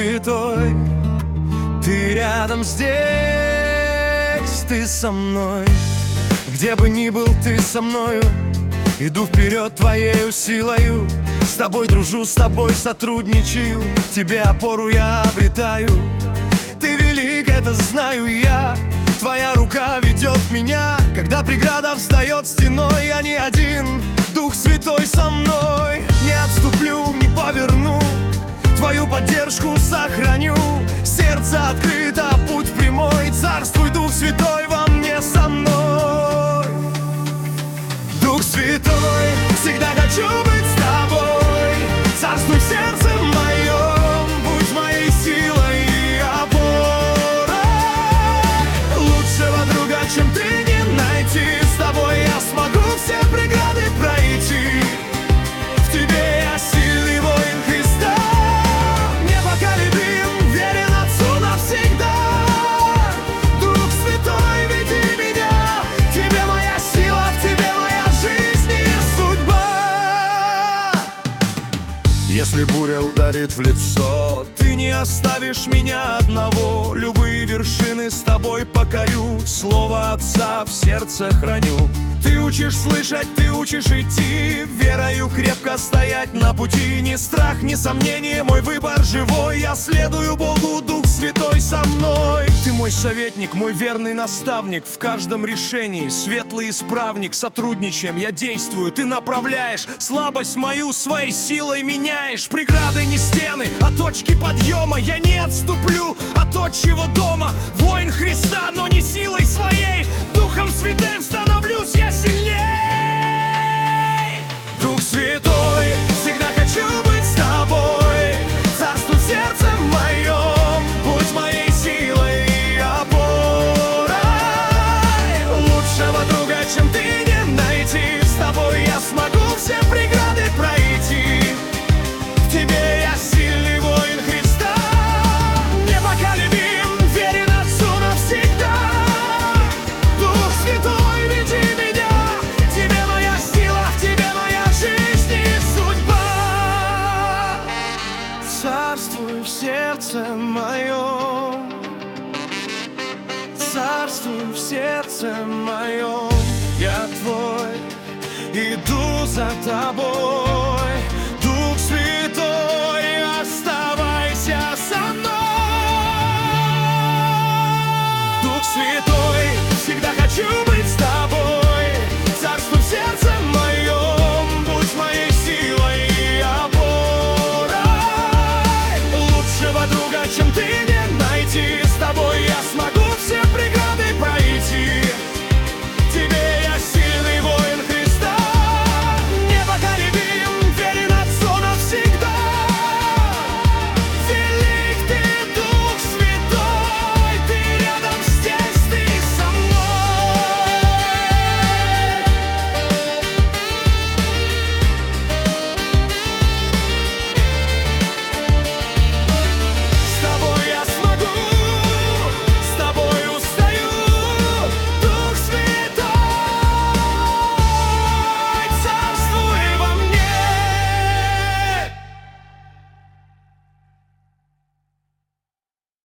Святой, ты рядом здесь, ты со мной. Где бы ни был, ты со мною. Иду вперед твоею силою. С тобой дружу, с тобой сотрудничаю. Тебе опору я обретаю. Ты велик, это знаю я. Твоя рука ведет меня. Когда преграда встает стеной, я не один. Дух Святой со мной. Не отступлю, не поверну. Твою поддержку сохраню. Сердце открыто, путь прямой. Царствуй, Дух Святой, во мне со мной. Дух Святой, всегда хочу быть с тобой. Царствуй в сердце моем, будь моей силой и опорой. Лучшего друга, чем ты, не найти. С тобой я смогу все преграды пройти. В тебе я сильный воин Христа. Непоколебим, верен Отцу навсегда. Дух Святой, веди меня. В тебе моя сила, в тебе моя жизнь и судьба. Если буря ударит в лицо, ты не оставишь меня одного. Любые вершины с тобой покорю. Слово Отца в сердце храню. Ты учишь слышать, ты учишь идти. Верою крепко стоять на пути. Ни страх, ни сомнение, мой выбор живой. Я следую Богу, Дух Святой со мной. Ты мой советник, мой верный наставник. В каждом решении светлый исправник. Сотрудничаем, я действую, ты направляешь. Слабость мою своей силой меняешь. Преграды не стены, а точки подъема. Я не отступлю от отчего дома. Воин Христа, но не силой своей. Духом Святым становлюсь я сильней. Дух Святой, всегда хочу быть с тобой. Царствуй в сердце моем, будь моей силой и опорой. Лучшего друга, чем ты, не найти. С тобой я смогу все преграды пройти. В тебе я сильный воин Христа. Непоколебим, верен Отцу навсегда. Дух Святой, веди меня. В тебе моя сила, в тебе моя жизнь и судьба. Царствуй в сердце моем. Царствуй в сердце моем. Я твой, иду за тобой. Дух Святой, оставайся со мной. Дух Святой, всегда хочу быть